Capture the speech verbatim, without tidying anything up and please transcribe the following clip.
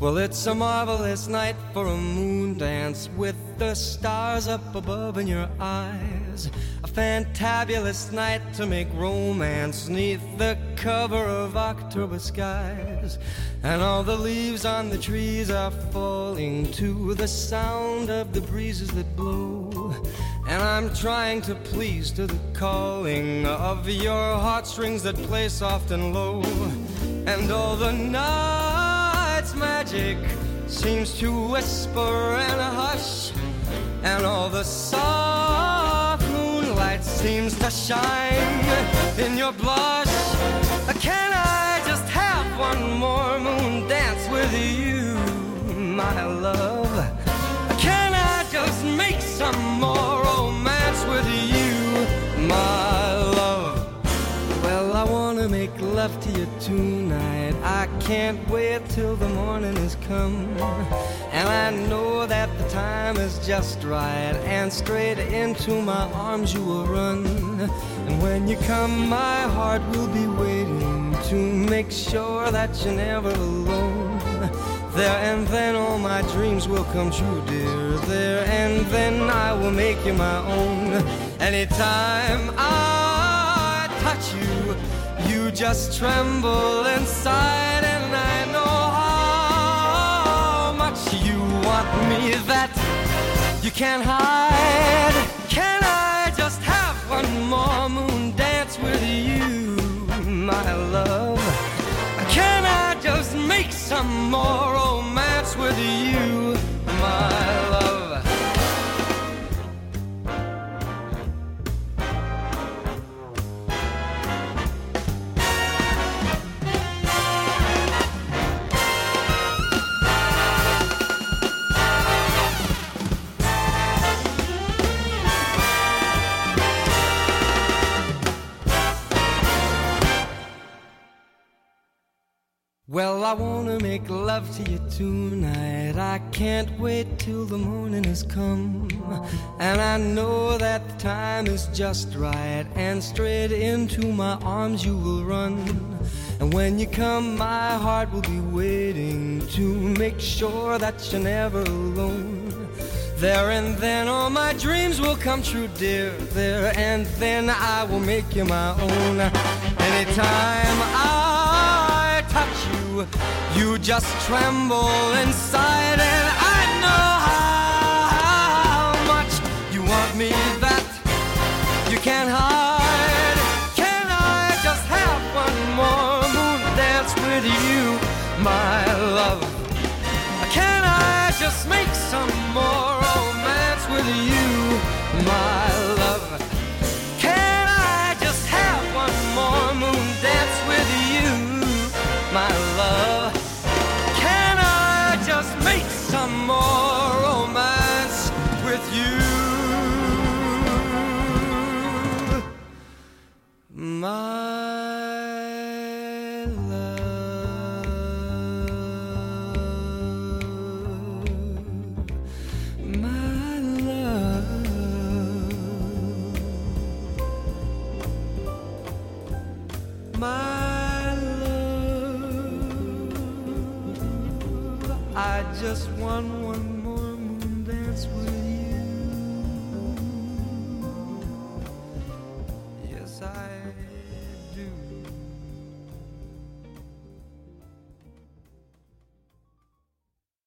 Well, it's a marvelous night for a moon dance with the stars up above in your eyes. A fantabulous night to make romance 'neath the cover of October skies. And all the leaves on the trees are falling to the sound of the breezes that blow. And I'm trying to please to the calling of your heartstrings that play soft and low. And all the night's magic seems to whisper and hush, and all the soft moonlight seems to shine in your blush. Can I just have one more moon dance with you, my love? Can I just make some more romance with you, my love? Well, I wanna make love to you tonight. I can't wait till the morning has come. And I know that the time is just right, and straight into my arms you will run. And when you come, my heart will be waiting to make sure that you're never alone. There and then all my dreams will come true, dear. There and then I will make you my own. Anytime I touch you, you just tremble inside, and I know how much you want me that you can't hide. Can I just have one more moon dance with you, my love? Can I just make some more romance with you, my love? Well, I wanna make love to you tonight. I can't wait till the morning has come. And I know that the time is just right, and straight into my arms you will run. And when you come, my heart will be waiting to make sure that you're never alone. There and then all my dreams will come true, dear. There and then I will make you my own. Anytime I touch you, you just tremble inside, and I know how much you want me that you can't hide. Can I just have one more moon dance with you, my love? Can I just make some more romance with you, my love? Can I just have one more moon dance with you, my love? Can I just make some more romance with you, my my love, I just want one.